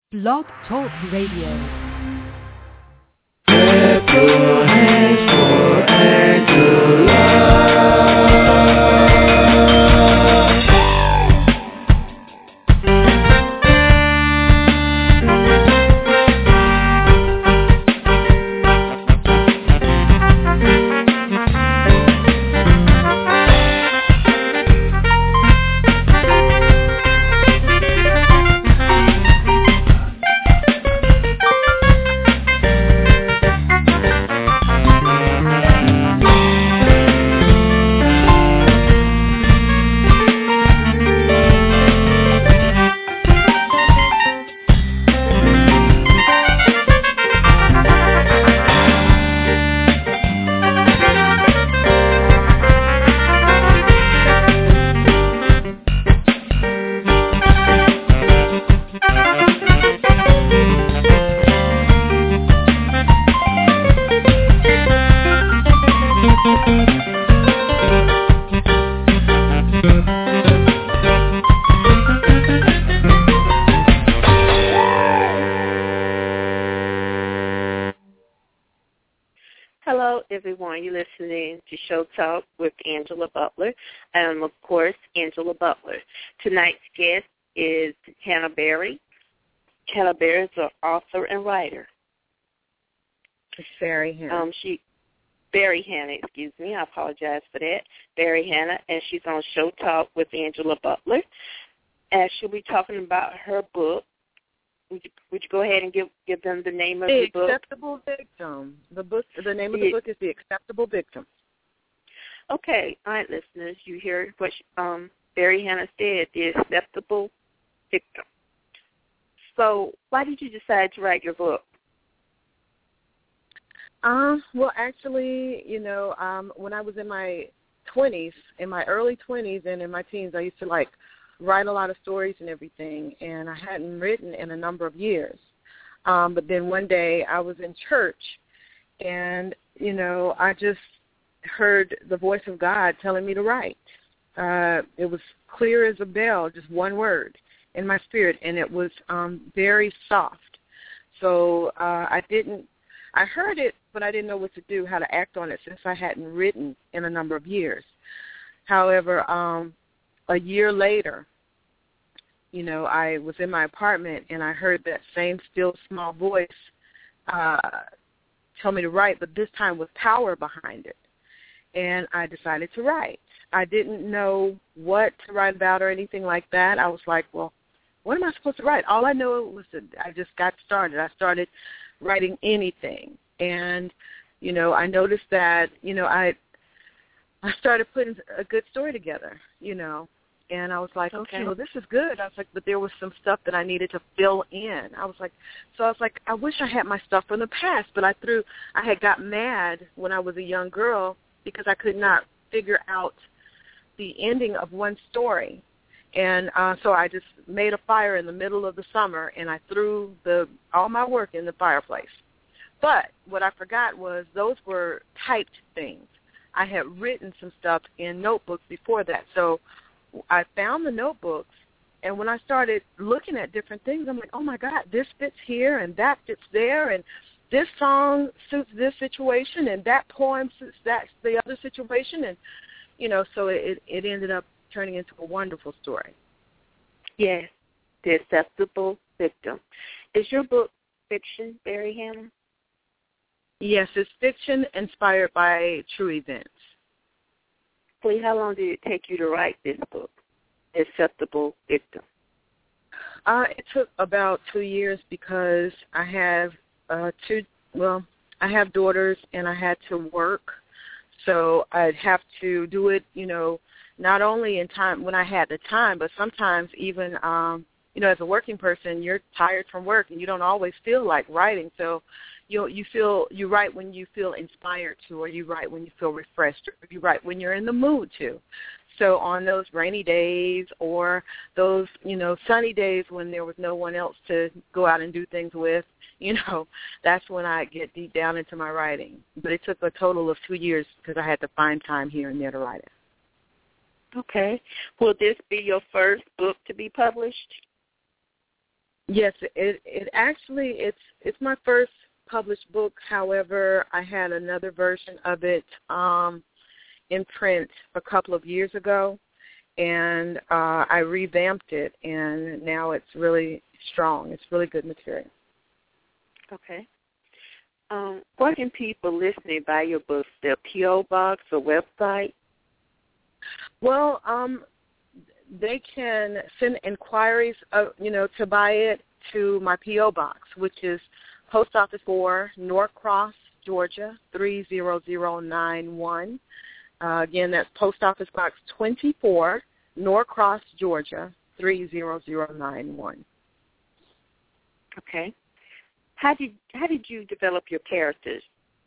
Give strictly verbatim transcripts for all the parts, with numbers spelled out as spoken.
Blog Talk Radio. Clap your hands for Angela. Hello, everyone. You're listening to Show Talk with Angela Butler. I am, of course, Angela Butler. Tonight's guest is Hannah Berry. Hannah Berry is an author and writer. It's Barry Hannah. Um, she, Barry Hannah, excuse me. I apologize for that. Barry Hannah, and she's on Show Talk with Angela Butler. And she'll be talking about her book. Would you, would you go ahead and give give them the name of the the book? The Acceptable Victim. The book. The name of the, the book is The Acceptable Victim. Okay, all right, listeners, you hear what she, um, Barry Hannah said, The Acceptable Victim. So why did you decide to write your book? Um, well, actually, you know, um, when I was in my twenties, in my early twenties and in my teens, I used to, like, write a lot of stories and everything, and I hadn't written in a number of years. Um, but then one day I was in church, and, you know, I just heard the voice of God telling me to write. Uh, it was clear as a bell, just one word in my spirit, and it was um, very soft. So uh, I didn't, I heard it, but I didn't know what to do, how to act on it, since I hadn't written in a number of years. However, um, a year later, you know, I was in my apartment, and I heard that same still small voice uh, tell me to write, but this time with power behind it. And I decided to write. I didn't know what to write about or anything like that. I was like, well, what am I supposed to write? All I know was that I just got started. I started writing anything. And, you know, I noticed that, you know, I I started putting a good story together, you know. And I was like, okay, okay, well, this is good. I was like, but there was some stuff that I needed to fill in. I was like, so I was like, I wish I had my stuff from the past, but I threw, I had got mad when I was a young girl because I could not figure out the ending of one story. And uh, so I just made a fire in the middle of the summer, and I threw the all my work in the fireplace. But what I forgot was those were typed things. I had written some stuff in notebooks before that. So I found the notebooks, and when I started looking at different things, I'm like, oh, my God, this fits here and that fits there, and this song suits this situation, and that poem suits that the other situation. And, you know, so it, it ended up turning into a wonderful story. Yes, The Acceptable Victim. Is your book fiction, Barry Hannah? Yes, it's fiction inspired by true events. Please, how long did it take you to write this book, Acceptable Victim? Uh, it took about two years because I have uh, two, well, I have daughters and I had to work. So I'd have to do it, you know, not only in time when I had the time, but sometimes even, um, you know, as a working person, you're tired from work and you don't always feel like writing. So you you feel you write when you feel inspired to, or you write when you feel refreshed, or you write when you're in the mood to. So on those rainy days or those, you know, sunny days when there was no one else to go out and do things with, you know, that's when I get deep down into my writing. But it took a total of two years because I had to find time here and there to write it. Okay. Will this be your first book to be published? Yes, it it actually it's it's my first published book. However, I had another version of it um, in print a couple of years ago, and uh, I revamped it, and now it's really strong. It's really good material. Okay. Um, where can people listening buy your books? Their P O box or website? Well, um, they can send inquiries, uh, you know, to buy it to my P O box, which is Post Office four, Norcross, Georgia, three zero zero nine one. Uh, again, that's Post Office Box twenty-four, Norcross, Georgia, three zero zero nine one. Okay. How did how did you develop your characters?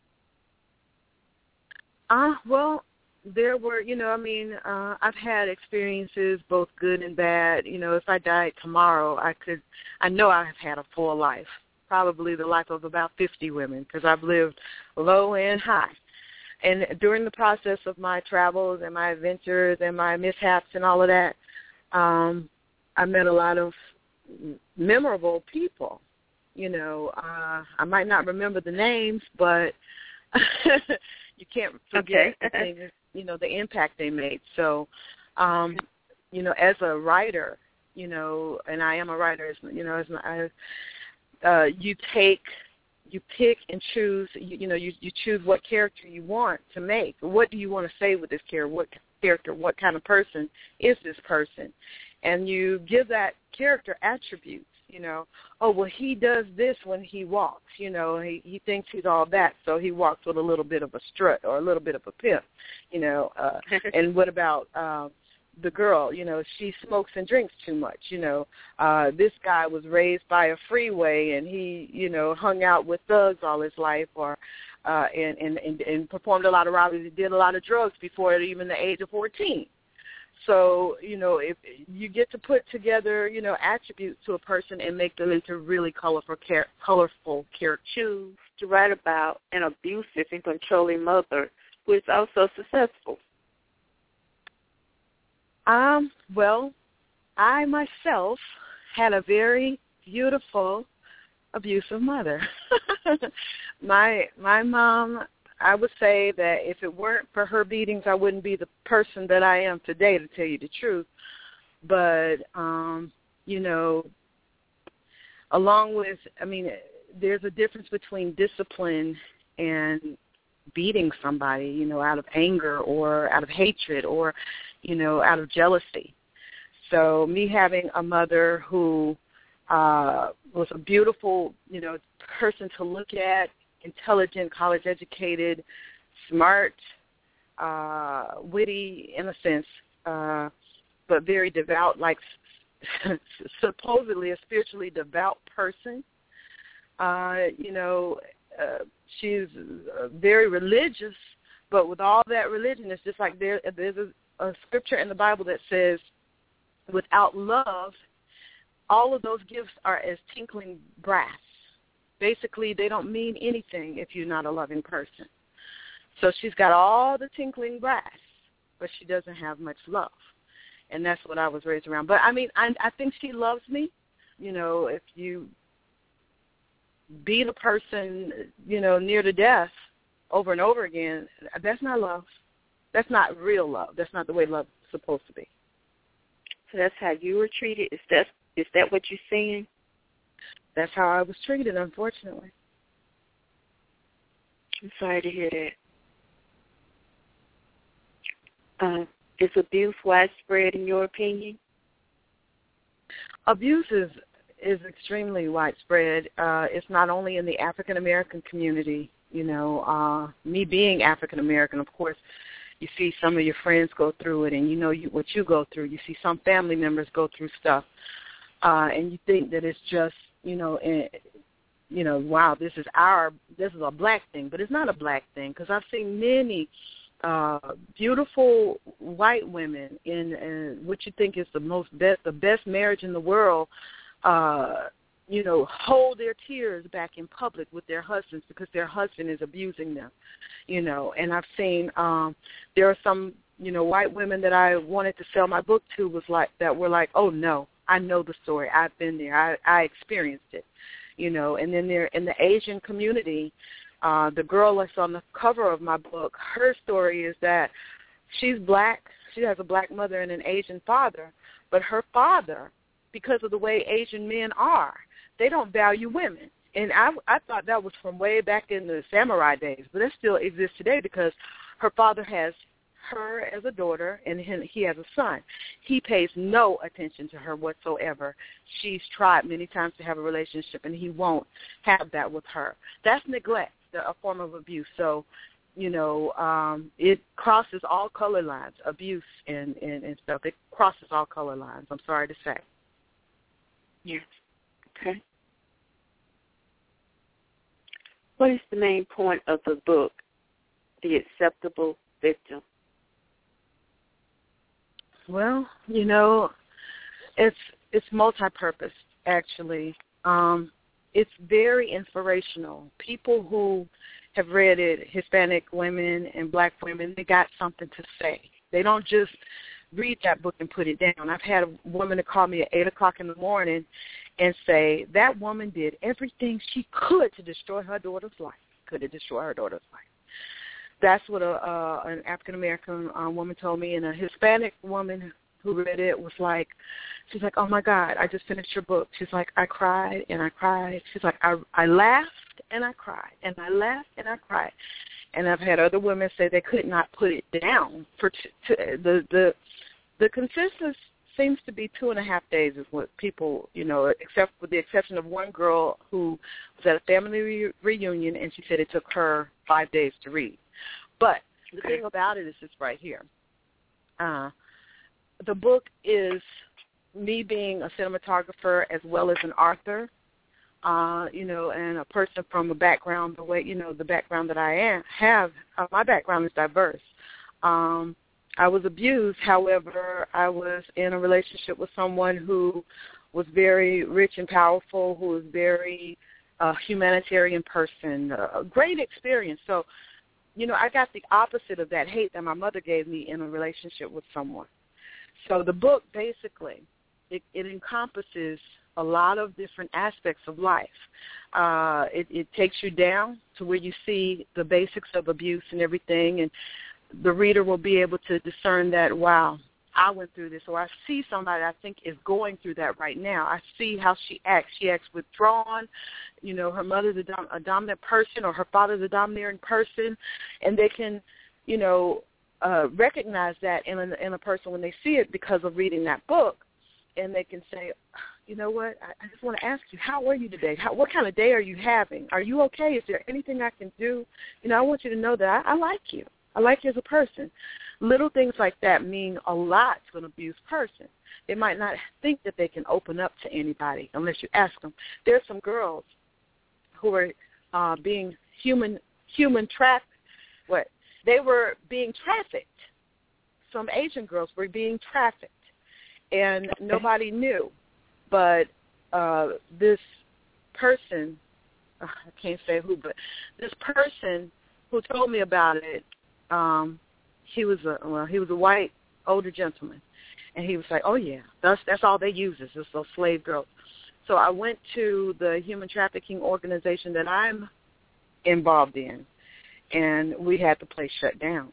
Ah, uh, well, there were, you know, I mean, uh, I've had experiences, both good and bad. You know, if I died tomorrow, I could, I know I've had a full life, probably the life of about fifty women, because I've lived low and high. And during the process of my travels and my adventures and my mishaps and all of that, um, I met a lot of memorable people. You know, uh, I might not remember the names, but you can't forget, okay. the things, you know, the impact they made. So, um, you know, as a writer, you know, and I am a writer, as, you know, as my, uh, you take, you pick and choose, you, you know, you, you choose what character you want to make. What do you want to say with this character? What character, what kind of person is this person? And you give that character attributes. You know, oh, well, he does this when he walks. You know, he, he thinks he's all that, so he walks with a little bit of a strut or a little bit of a pimp, you know. Uh, and what about uh, the girl? You know, she smokes and drinks too much, you know. Uh, this guy was raised by a freeway, and he, you know, hung out with thugs all his life or uh, and, and, and, and performed a lot of robberies. He did a lot of drugs before even the age of fourteen. So, you know, if you get to put together, you know, attributes to a person and make them into really colorful, char- colorful characters. Choose to write about an abusive and controlling mother who is also successful. Um, well, I myself had a very beautiful, abusive mother. my my mom, I would say that if it weren't for her beatings, I wouldn't be the person that I am today, to tell you the truth. But, um, you know, along with, I mean, there's a difference between discipline and beating somebody, you know, out of anger or out of hatred or, you know, out of jealousy. So me having a mother who uh, was a beautiful, you know, person to look at, intelligent, college-educated, smart, uh, witty in a sense, uh, but very devout, like supposedly a spiritually devout person. Uh, you know, uh, she's uh, very religious, but with all that religion, it's just like there, there's a, a scripture in the Bible that says, without love, all of those gifts are as tinkling brass. Basically, they don't mean anything if you're not a loving person. So she's got all the tinkling brass, but she doesn't have much love. And that's what I was raised around. But, I mean, I, I think she loves me. You know, if you beat a person, you know, near to death over and over again, that's not love. That's not real love. That's not the way love is supposed to be. So that's how you were treated? Is that, is that what you're saying? That's how I was treated, unfortunately. I'm sorry to hear that. Uh, is abuse widespread in your opinion? Abuse is, is extremely widespread. Uh, it's not only in the African-American community. You know, uh, me being African-American, of course, you see some of your friends go through it, and you know you, what you go through. You see some family members go through stuff, uh, and you think that it's just, you know, and, you know, wow, this is our, this is a black thing, but it's not a black thing, because I've seen many uh, beautiful white women in, in what you think is the most best, the best marriage in the world, uh, you know, hold their tears back in public with their husbands because their husband is abusing them, you know. And I've seen um, there are some, you know, white women that I wanted to sell my book to was like that were like, oh no, I know the story. I've been there. I, I experienced it, you know. And then there in the Asian community, uh, the girl that's on the cover of my book, her story is that she's black. She has a black mother and an Asian father, but her father, because of the way Asian men are, they don't value women. And I, I thought that was from way back in the samurai days, but that still exists today because her father has her as a daughter and he has a son. He pays no attention to her whatsoever. She's tried many times to have a relationship, and he won't have that with her. That's neglect, a form of abuse. So, you know, um, it crosses all color lines, abuse and, and, and stuff. It crosses all color lines, I'm sorry to say. Yes. Okay. What is the main point of the book, The Acceptable Victim? Well, you know, it's it's multi-purpose, actually. Um, it's very inspirational. People who have read it, Hispanic women and black women, they got something to say. They don't just read that book and put it down. I've had a woman to call me at eight o'clock in the morning and say, that woman did everything she could to destroy her daughter's life, could have destroyed her daughter's life. That's what a, uh, an African-American uh, woman told me, and a Hispanic woman who read it was like, she's like, oh, my God, I just finished your book. She's like, I cried and I cried. She's like, I, I laughed and I cried, and I laughed and I cried. And I've had other women say they could not put it down. For t- t- the, the, the consensus seems to be two and a half days is what people, you know, except with the exception of one girl who was at a family re- reunion, and she said it took her five days to read. But the thing about it is this right here. Uh, the book is me being a cinematographer as well as an author, uh, you know, and a person from a background, the way, you know, the background that I am, have. Uh, my background is diverse. Um, I was abused. However, I was in a relationship with someone who was very rich and powerful, who was very uh, humanitarian person, a great experience. So, you know, I got the opposite of that hate that my mother gave me in a relationship with someone. So the book basically, it, it encompasses a lot of different aspects of life. Uh, it, it takes you down to where you see the basics of abuse and everything, and the reader will be able to discern that, wow, I went through this, or I see somebody I think is going through that right now. I see how she acts. She acts withdrawn. You know, her mother's a, dom- a dominant person, or her father's a domineering person, and they can, you know, uh, recognize that in a, in a person when they see it because of reading that book, and they can say, you know what, I, I just want to ask you, how are you today? How, what kind of day are you having? Are you okay? Is there anything I can do? You know, I want you to know that I, I like you. I like you as a person. Little things like that mean a lot to an abused person. They might not think that they can open up to anybody unless you ask them. There's some girls who are uh, being human human trapped. What? They were being trafficked. Some Asian girls were being trafficked, and nobody knew. But uh, this person, uh, I can't say who, but this person who told me about it, Um, he was a well, he was a white older gentleman, and he was like, "Oh yeah, that's that's all they use is just those slave girls." So I went to the human trafficking organization that I'm involved in, and we had the place shut down.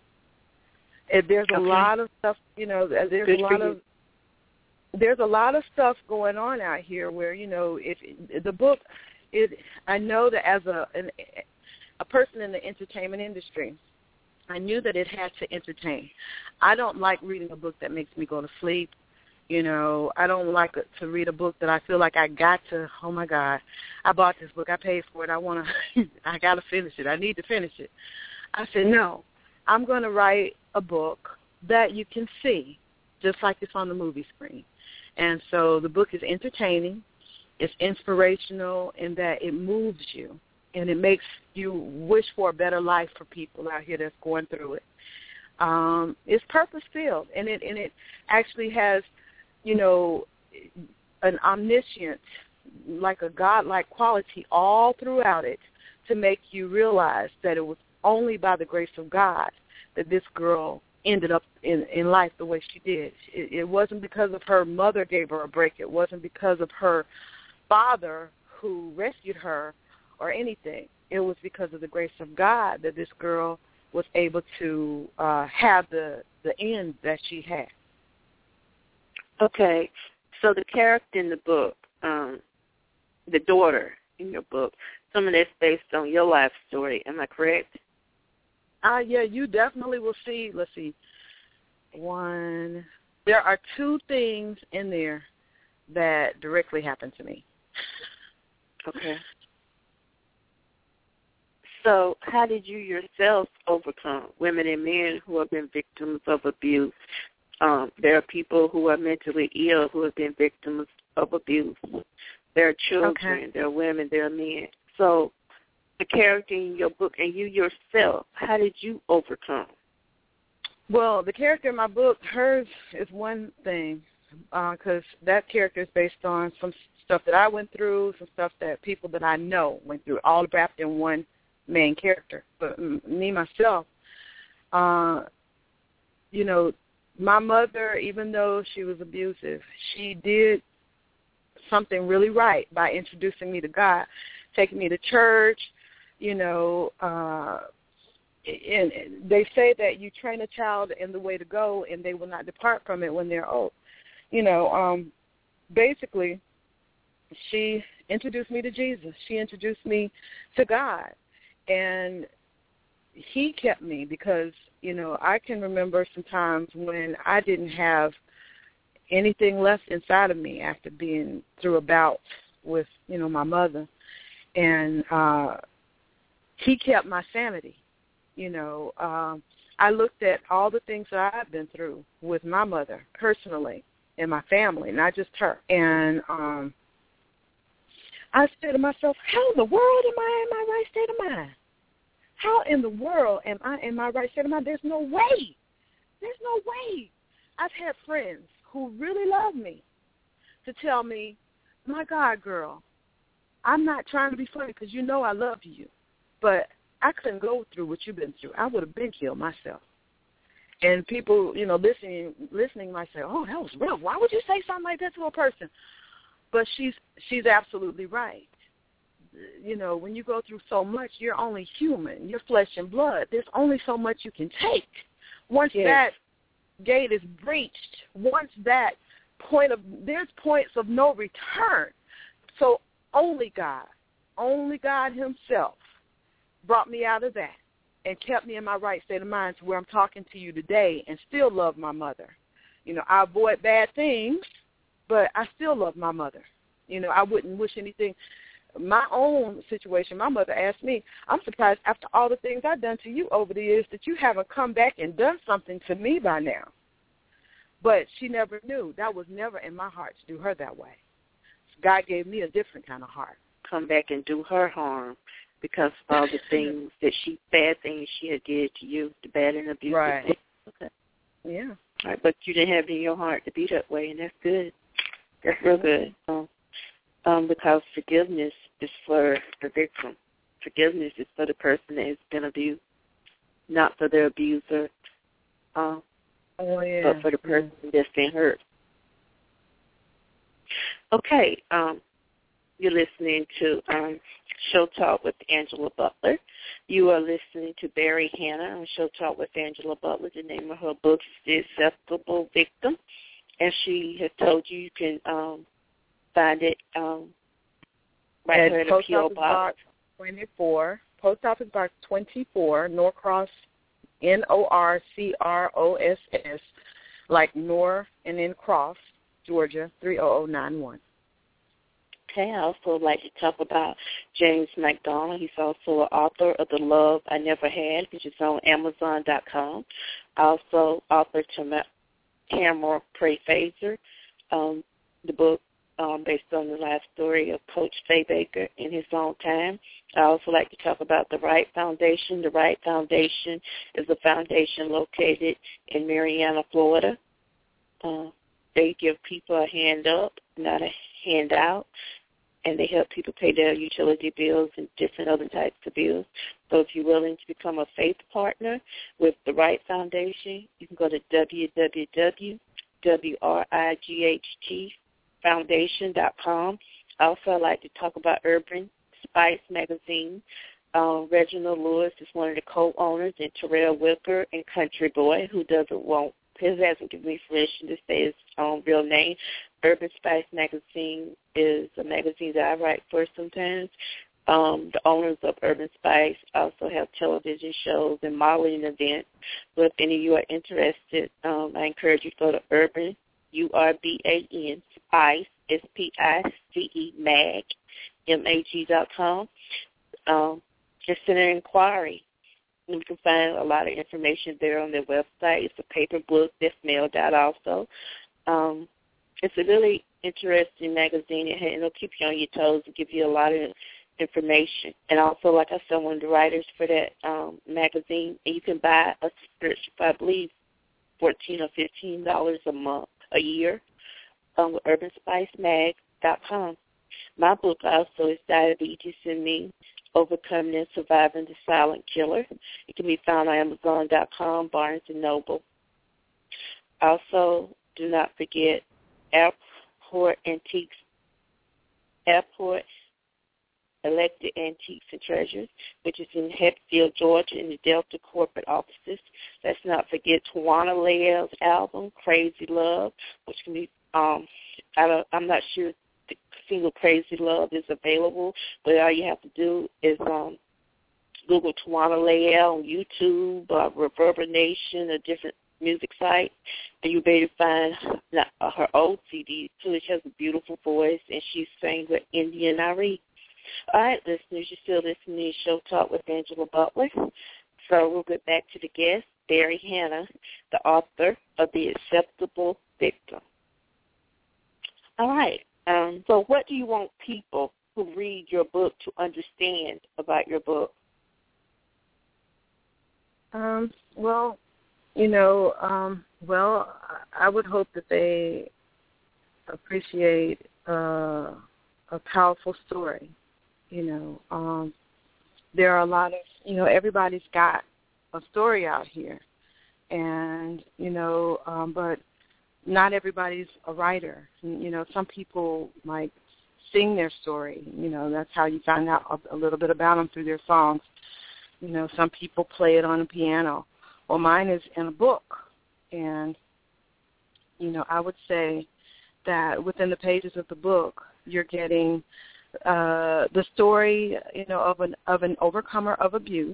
And there's a okay. lot of stuff, you know. There's Good a lot of there's a lot of stuff going on out here where, you know, if the book, it I know that as a an, a person in the entertainment industry, I knew that it had to entertain. I don't like reading a book that makes me go to sleep. You know, I don't like to read a book that I feel like I got to, oh, my God, I bought this book. I paid for it. I want to, I got to finish it. I need to finish it. I said, no, I'm going to write a book that you can see, just like it's on the movie screen. And so the book is entertaining. It's inspirational in that it moves you. And it makes you wish for a better life for people out here that's going through it. Um, it's purpose-filled, and it and it actually has, you know, an omniscient, like a God-like quality all throughout it to make you realize that it was only by the grace of God that this girl ended up in, in life the way she did. It, it wasn't because of her mother gave her a break. It wasn't because of her father who rescued her or anything. It was because of the grace of God that this girl was able to uh, have the, the end that she had. Okay, so the character in the book, um, the daughter in your book, some of that's based on your life story. Am I correct? Uh, yeah, you definitely will see, let's see, one, there are two things in there that directly happened to me. Okay. So how did you yourself overcome women and men who have been victims of abuse? Um, there are people who are mentally ill who have been victims of abuse. There are children, okay. there are women, there are men. So the character in your book and you yourself, how did you overcome? Well, the character in my book, hers is one thing, because uh, that character is based on some stuff that I went through, some stuff that people that I know went through, all wrapped in one main character. But me, myself, uh, you know, my mother, even though she was abusive, she did something really right by introducing me to God, taking me to church, you know, uh, and they say that you train a child in the way to go and they will not depart from it when they're old. You know, um, basically, she introduced me to Jesus. She introduced me to God. And he kept me because, you know, I can remember some times when I didn't have anything left inside of me after being through a bout with, you know, my mother. And uh, he kept my sanity. You know, um, I looked at all the things that I've been through with my mother personally and my family, not just her. And um, I said to myself, how in the world am I in my right state of mind? How in the world am I in my right state of mind? There's no way. There's no way. I've had friends who really love me to tell me, my God, girl, I'm not trying to be funny because you know I love you, but I couldn't go through what you've been through. I would have been killed myself. And people, you know, listening listening might say, oh, that was rough. Why would you say something like that to a person? But she's she's absolutely right. You know, when you go through so much, you're only human. You're flesh and blood. There's only so much you can take. Once yes. that gate is breached, once that point of, there's points of no return. So only God, only God himself brought me out of that and kept me in my right state of mind to where I'm talking to you today and still love my mother. You know, I avoid bad things, but I still love my mother. You know, I wouldn't wish anything. My own situation, my mother asked me, I'm surprised after all the things I've done to you over the years that you haven't come back and done something to me by now. But she never knew. That was never in my heart to do her that way. God gave me a different kind of heart. Come back and do her harm because of all the things that she, bad things she had did to you, the bad and abusive right. things. Okay. Yeah. All right, but you didn't have it in your heart to be that way, and that's good. That's real good. Um, um, because forgiveness is for the victim. Forgiveness is for the person that has been abused, not for the abuser, um, oh, yeah. but for the person yeah. that's been hurt. Okay, um, you're listening to um, Show Talk with Angela Butler. You are listening to Barry Hannah on Show Talk with Angela Butler. The name of her book is The Acceptable Victim, and she has told you you can um, find it um, right at here in the Post P O Office Box. Box twenty-four, Post Office Box twenty-four, Norcross, N O R C R O S S, like Nor and then Cross, Georgia, three oh oh nine one. Okay, I also like to talk about James McDonald. He's also an author of The Love I Never Had, which is on Amazon dot com. Also author to Tamara Pray Fazer, um, the book um, based on the life story of Coach Faye Baker in his own time. I also like to talk about the Wright Foundation. The Wright Foundation is a foundation located in Marianna, Florida. Uh, they give people a hand up, not a handout. and they help people pay their utility bills and different other types of bills. So if you're willing to become a faith partner with the Right Foundation, you can go to w w w dot right foundation dot com. Also, I'd like to talk about Urban Spice Magazine. Uh, Reginald Lewis is one of the co-owners, and Terrell Wicker and Country Boy, who doesn't want, his hasn't given me permission to say his own real name. Urban Spice Magazine is a magazine that I write for sometimes. Um, the owners of Urban Spice also have television shows and modeling events. So if any of you are interested, um, I encourage you to go to Urban, U R B A N, Spice, S P I C E, mag, M A G dot com. Um, just send an inquiry. You can find a lot of information there on their website. It's a paper book that's mailed out also. Um, it's a really interesting magazine. It'll keep you on your toes and give you a lot of information. And also, like I said, one of the writers for that um, magazine, and you can buy a subscription for, I believe, fourteen or fifteen dollars a month, a year, um, with urban spice mag dot com. My book also is Diabetes and Me, Overcoming and Surviving the Silent Killer. It can be found on amazon dot com, Barnes and Noble. Also, do not forget Airport Antiques, Airport Elected Antiques and Treasures, which is in Hatfield, Georgia, in the Delta corporate offices. Let's not forget Tawana Lael's album, Crazy Love, which can be, um, I don't, I'm not sure the single Crazy Love is available, but all you have to do is um, Google Tawana Lael on YouTube, uh, Reverberation, a different music site, and you'll be able to find uh, her old C D, too. She has a beautiful voice, and she sang with Indian Ari. All right, listeners, you're still listening to Show Talk with Angela Butler. So we'll get back to the guest, Barry Hannah, the author of The Acceptable Victim. All right, um, so what do you want people who read your book to understand about your book? Um, well, you know, um, well, I would hope that they appreciate uh, a powerful story. You know, um, there are a lot of, you know, everybody's got a story out here. And, you know, um, but not everybody's a writer. You know, some people might sing their story. You know, that's how you find out a little bit about them through their songs. You know, some people play it on a piano. Well, mine is in a book. And, you know, I would say that within the pages of the book, you're getting uh, the story, you know, of an of an overcomer of abuse,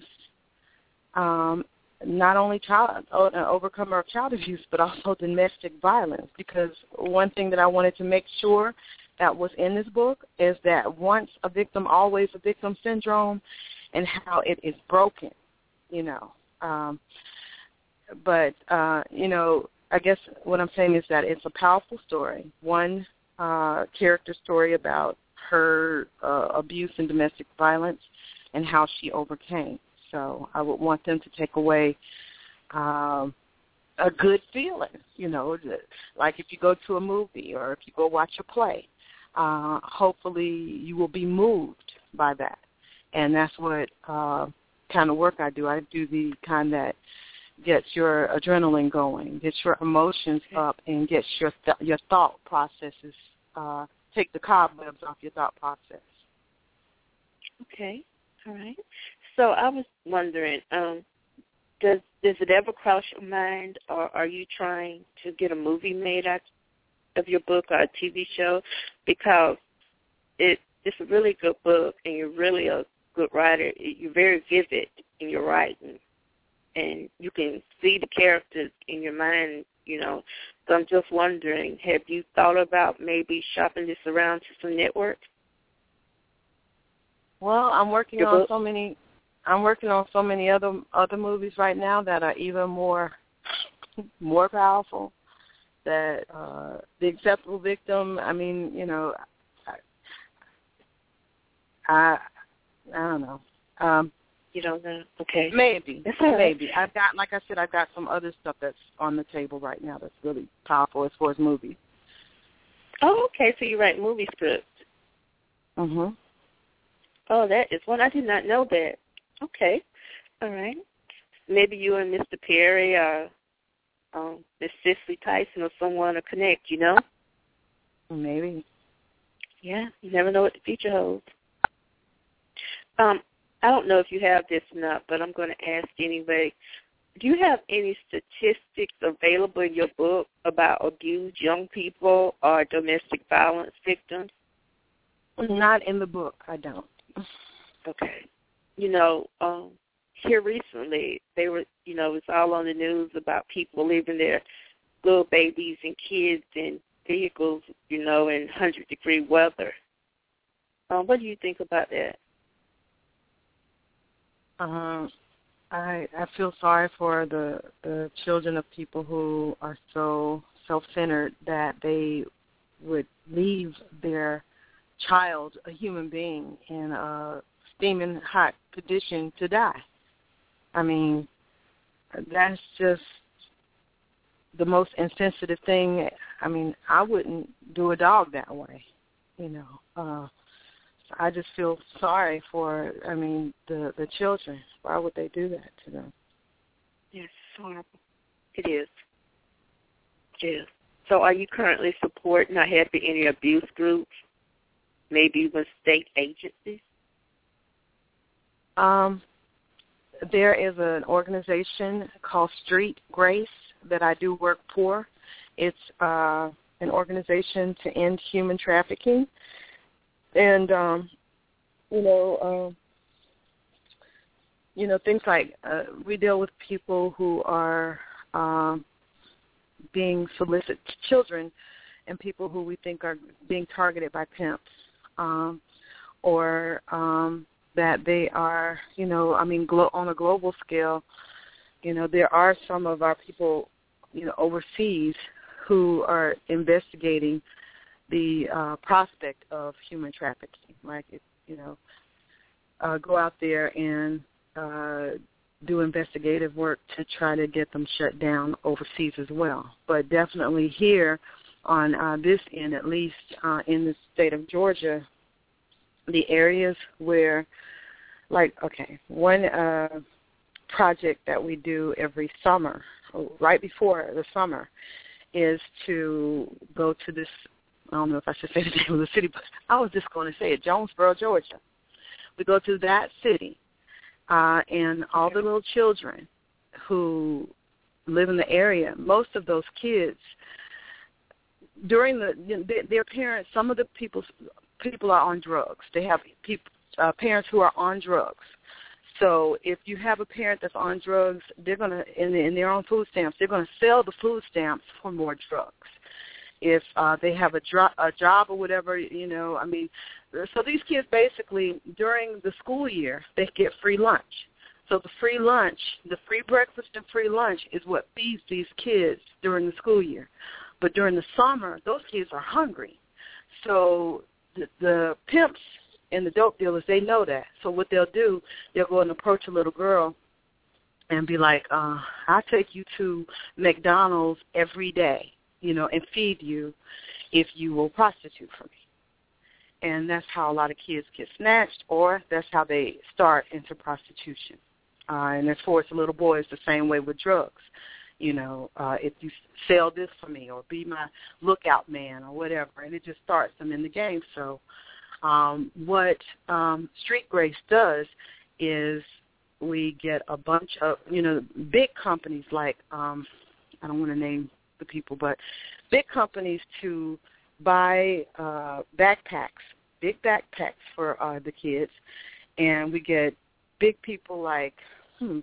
um, not only child an overcomer of child abuse, but also domestic violence. Because one thing that I wanted to make sure that was in this book is that once a victim, always a victim syndrome, and how it is broken, you know. Um, but, uh, you know, I guess what I'm saying is that it's a powerful story, one uh, character story about her uh, abuse and domestic violence and how she overcame. So I would want them to take away um, a good feeling, you know, like if you go to a movie or if you go watch a play, uh, hopefully you will be moved by that. And that's what uh, kind of work I do. I do the kind that gets your adrenaline going, gets your emotions up, and gets your th- your thought processes, uh, take the cobwebs off your thought process. Okay, all right. So I was wondering, um, does does it ever cross your mind, or are you trying to get a movie made out of your book or a T V show? Because it it's a really good book, and you're really a good writer. You're very vivid in your writing, and you can see the characters in your mind, you know. So I'm just wondering, have you thought about maybe shopping this around to some networks? Well, I'm working your on book? so many. I'm working on so many other other movies right now that are even more more powerful. That uh, The Acceptable Victim. I mean, you know, I I, I don't know. Um, You don't know? Okay. Maybe, right. maybe. I've got, like I said, I've got some other stuff that's on the table right now that's really powerful as far as movies. Oh, okay. So you write movie scripts. Mhm. Oh, that is one. I did not know that. Okay. All right. Maybe you and Mister Perry or um, Miss Cicely Tyson or someone to connect, you know? Maybe. Yeah, you never know what the future holds. Um, I don't know if you have this or not, but I'm going to ask anyway. Do you have any statistics available in your book about abused young people or domestic violence victims? Not in the book. I don't. Okay. You know, um, here recently, they were, you know, it's all on the news about people leaving their little babies and kids in vehicles, you know, in one hundred degree weather. Um, what do you think about that? Um, I I feel sorry for the the children of people who are so self-centered that they would leave their child, a human being, in a steaming hot condition to die. I mean, that's just the most insensitive thing. I mean, I wouldn't do a dog that way, you know. Uh, I just feel sorry for, I mean, the, the children. Why would they do that to them? Yes, it's horrible. It is. It is. So are you currently supporting or helping any abuse groups, maybe even state agencies? Um, there is an organization called Street Grace that I do work for. It's uh, an organization to end human trafficking. And, um, you know, um, you know, things like uh, we deal with people who are um, being solicited, children and people who we think are being targeted by pimps, um, or um, that they are, you know, I mean, glo- on a global scale, you know, there are some of our people, you know, overseas who are investigating the uh, prospect of human trafficking. Like, it, you know, uh, go out there and uh, do investigative work to try to get them shut down overseas as well. But definitely here on uh, this end, at least uh, in the state of Georgia, the areas where, like, okay, one uh, project that we do every summer, right before the summer, is to go to this, I don't know if I should say the name of the city, but I was just going to say it, Jonesboro, Georgia. We go to that city, uh, and all the little children who live in the area, most of those kids, during the, you know, their parents, some of the people, people are on drugs. They have people, uh, parents who are on drugs. So if you have a parent that's on drugs, they're going to, in, in their own food stamps, they're going to sell the food stamps for more drugs. If uh, they have a, dro- a job or whatever, you know, I mean, so these kids basically, during the school year, they get free lunch. So the free lunch, the free breakfast and free lunch is what feeds these kids during the school year. But during the summer, those kids are hungry. So the, the pimps and the dope dealers, they know that. So what they'll do, they'll go and approach a little girl and be like, uh, I'll take you to McDonald's every day, you know, and feed you if you will prostitute for me. And that's how a lot of kids get snatched, or that's how they start into prostitution. Uh, and as far as the little boys, the same way with drugs. You know, uh, if you sell this for me or be my lookout man or whatever, and it just starts them in the game. So um, what um, Street Grace does is we get a bunch of, you know, big companies like, um, I don't want to name the people, but big companies to buy uh, backpacks, big backpacks for uh, the kids, and we get big people like hmm,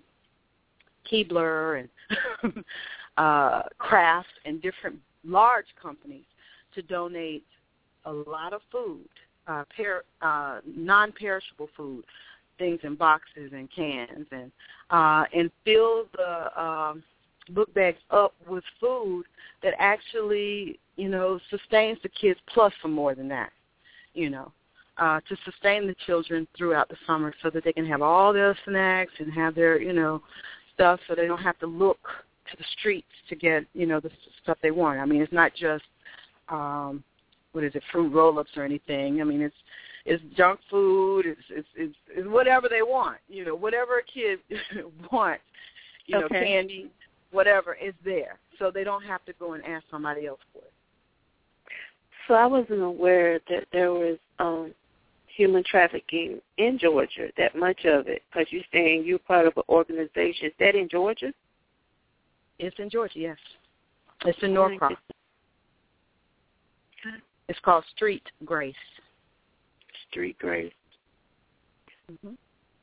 Keebler and uh, Kraft and different large companies to donate a lot of food, uh, per, uh, non-perishable food, things in boxes and cans, and uh, and fill the um, book bags up with food that actually, you know, sustains the kids plus some more than that, you know, uh, to sustain the children throughout the summer so that they can have all their snacks and have their, you know, stuff so they don't have to look to the streets to get, you know, the stuff they want. I mean, it's not just, um, what is it, fruit roll-ups or anything. I mean, it's it's junk food. It's it's it's, it's whatever they want. You know, whatever a kid wants. You know, okay. candy, whatever is there, so they don't have to go and ask somebody else for it. So I wasn't aware that there was um, human trafficking in Georgia, that much of it, because you're saying you're part of an organization. Is that in Georgia? It's in Georgia, yes. It's in Norcross. Okay. It's called Street Grace. Street Grace. Mm-hmm.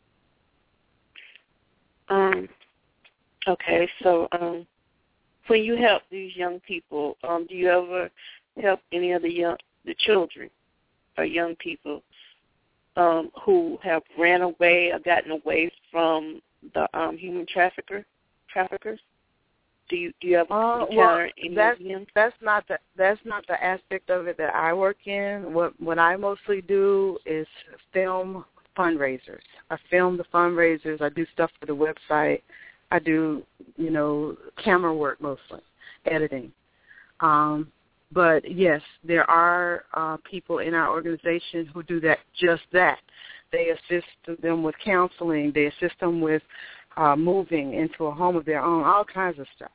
Um. Okay, so um, when you help these young people, um, do you ever help any of the young, the children or young people um, who have ran away or gotten away from the um, human trafficker traffickers? Do you do you ever uh, encounter well, any that's, of them? That's not the that's not the aspect of it that I work in. What what I mostly do is film fundraisers. I film the fundraisers. I do stuff for the website. I do, you know, camera work mostly, editing. Um, but, yes, there are uh, people in our organization who do that, just that. They assist them with counseling. They assist them with uh, moving into a home of their own, all kinds of stuff.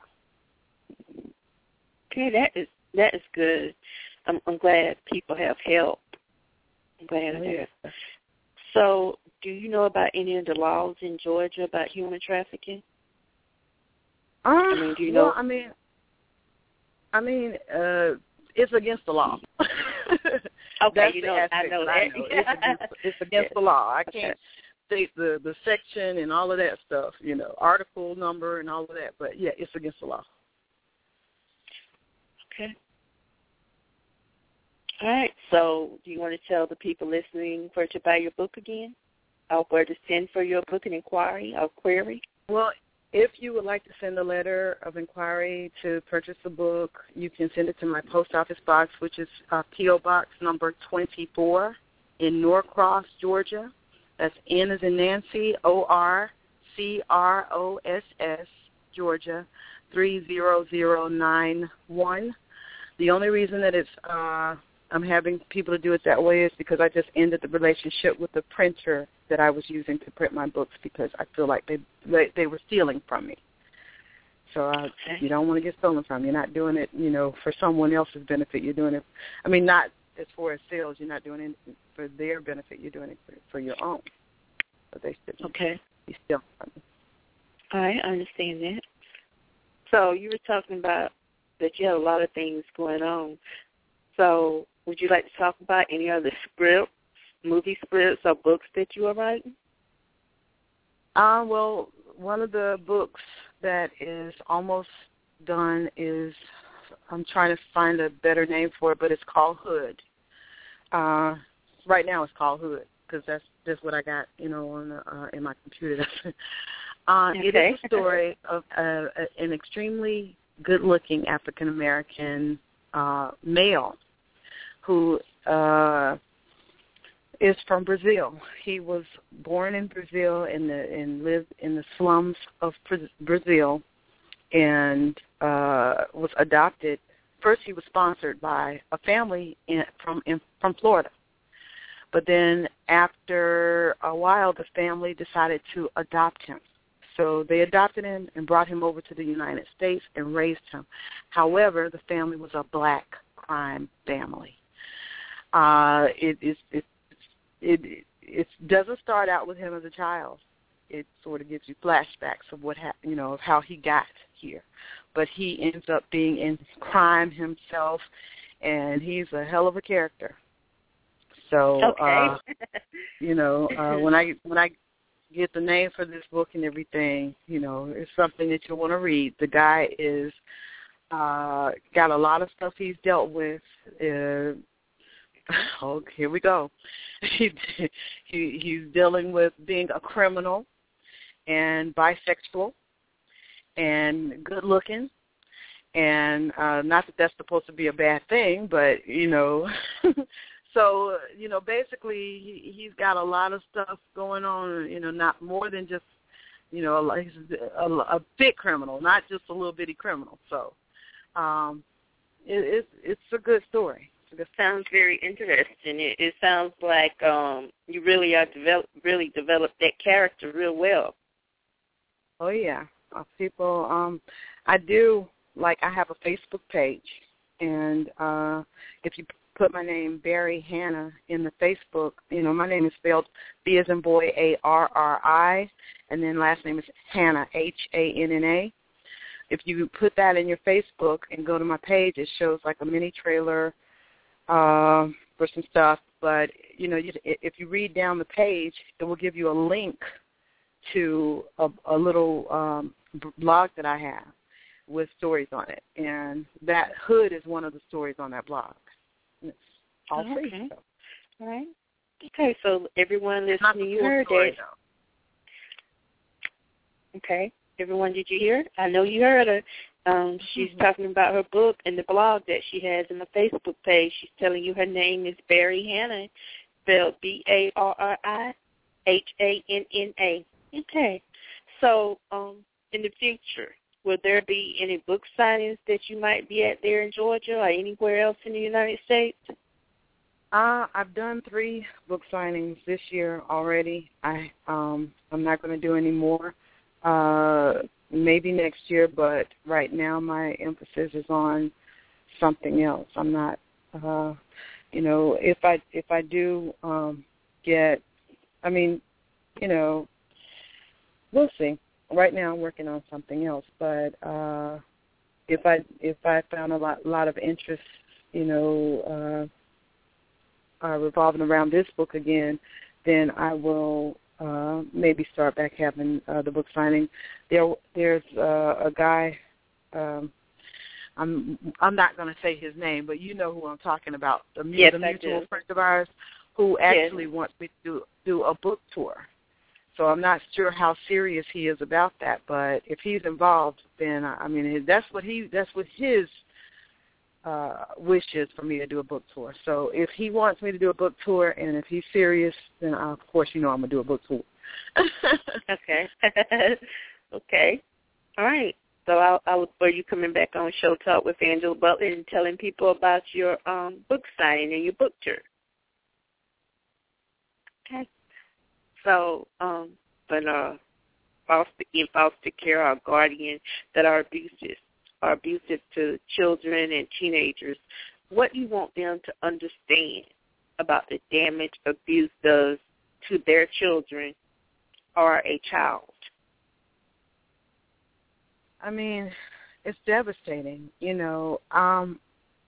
Okay, that is that is good. I'm, I'm glad people have help. I'm glad of Oh, that. yeah. So do you know about any of the laws in Georgia about human trafficking? Uh, I mean, do you well, know? I mean, I mean, uh, it's against the law. Okay, That's you the know, I aspect know that that. I know. It's against, it's against Yes. the law. I Okay. can't state the, the section and all of that stuff, you know, article number and all of that. But, yeah, it's against the law. Okay. All right. So do you want to tell the people listening where to buy your book again? Or where to send for your book, an inquiry or query? Well, if you would like to send a letter of inquiry to purchase the book, you can send it to my post office box, which is uh, P O Box number twenty-four in Norcross, Georgia. That's N as in Nancy, O R C R O S S, Georgia, three zero zero nine one. The only reason that it's uh, I'm having people to do it that way is because I just ended the relationship with the printer that I was using to print my books because I feel like they they, they were stealing from me. So uh, Okay. you don't want to get stolen from. You're not doing it, you know, for someone else's benefit. You're doing it, I mean, not as far as sales. You're not doing it for their benefit. You're doing it for, for your own. So they should Okay. be stealing from me. All right, I understand that. So you were talking about that you have a lot of things going on. So would you like to talk about any other scripts, movie scripts, or books that you are writing? Uh, well, one of the books that is almost done is, I'm trying to find a better name for it, but it's called Hood. Uh, right now it's called Hood because that's just what I got, you know, on the, uh, in my computer. uh, Okay. It is a story of uh, an extremely good-looking African-American uh, male who uh, is from Brazil. He was born in Brazil and, the, and lived in the slums of Brazil and uh, was adopted. First, he was sponsored by a family in, from in, from Florida. But then after a while, the family decided to adopt him. So they adopted him and brought him over to the United States and raised him. However, the family was a black crime family. Uh, it, it, it, it, it doesn't start out with him as a child. It sort of gives you flashbacks of what happened, you know, of how he got here. But he ends up being in crime himself, and he's a hell of a character. So, Okay. uh, you know, uh, when I when I get the name for this book and everything, you know, it's something that you'll want to read. The guy is uh, got a lot of stuff he's dealt with. Uh, oh, here we go. he, he he's dealing with being a criminal and bisexual and good looking. And uh, not that that's supposed to be a bad thing, but, you know, so, you know, basically he, he's got a lot of stuff going on, you know, not more than just, you know, a, he's a, a big criminal, not just a little bitty criminal. So um, it, it's, it's a good story. It's It sounds very interesting. It, it sounds like um, you really are develop, really developed that character real well. Oh yeah, uh, people. Um, I do like I have a Facebook page, and uh, if you put my name Barry Hannah in the Facebook, you know my name is spelled B as in boy A R R I, and then last name is Hannah H A N N A. If you put that in your Facebook and go to my page, it shows like a mini trailer uh, for some stuff. But, you know, you, if you read down the page, it will give you a link to a, a little um, blog that I have with stories on it. And that hood is one of the stories on that blog. And it's all oh, free. okay. So. All right. Okay, so everyone listening, you heard story, it. Though. Okay. Everyone, did you hear? I know you heard her. Um, she's mm-hmm. talking about her book and the blog that she has in the Facebook page. She's telling you her name is Barry Hannah, spelled B A R R I H A N N A. Okay. So um, in the future, will there be any book signings that you might be at there in Georgia or anywhere else in the United States? Uh, I've done three book signings this year already. I, um, I'm not going to do any more. Uh, maybe next year, but right now my emphasis is on something else. I'm not, uh, you know, if I if I do um, get, I mean, you know, we'll see. Right now I'm working on something else, but uh, if I if I found a lot lot of interest, you know, uh, uh, revolving around this book again, then I will. Uh, maybe start back having uh, the book signing. There, there's uh, a guy. Um, I'm I'm not going to say his name, but you know who I'm talking about. The, yes, the mutual friend of ours who actually yes. wants me to do, do a book tour. So I'm not sure how serious he is about that, but if he's involved, then I mean that's what he that's what his uh, wish is for me to do a book tour. So if he wants me to do a book tour, and if he's serious, then I, of course you know I'm gonna do a book tour. okay. okay. All right. So I'll, I'll, are you coming back on Show Talk with Angela Butler and telling people about your um, book signing and your book tour? Okay. So, um, but uh, foster in foster care or guardian that are abusive, are abusive to children and teenagers, what do you want them to understand about the damage abuse does to their children or a child? I mean, it's devastating. You know, um,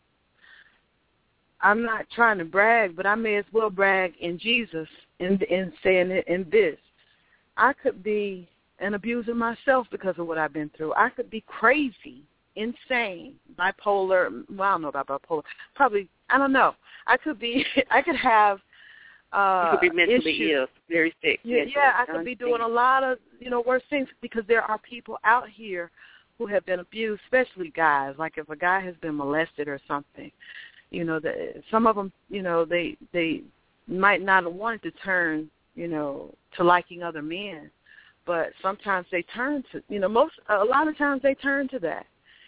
I'm not trying to brag, but I may as well brag in Jesus in, in saying it in this. I could be an abuser myself because of what I've been through. I could be crazy, insane, bipolar. Well, I don't know about bipolar. Probably, I don't know. I could be, I could have uh, You could be mentally issues. ill, very sick. Yeah, yeah, I could be doing a lot of, you know, worse things because there are people out here who have been abused, especially guys. Like if a guy has been molested or something, you know, the, some of them, you know, they they might not have wanted to turn, you know, to liking other men, but sometimes they turn to, you know, most a lot of times they turn to that,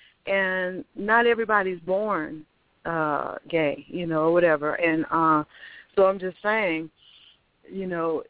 and not everybody's born uh, gay, you know, or whatever. And uh, so I'm just saying, you know,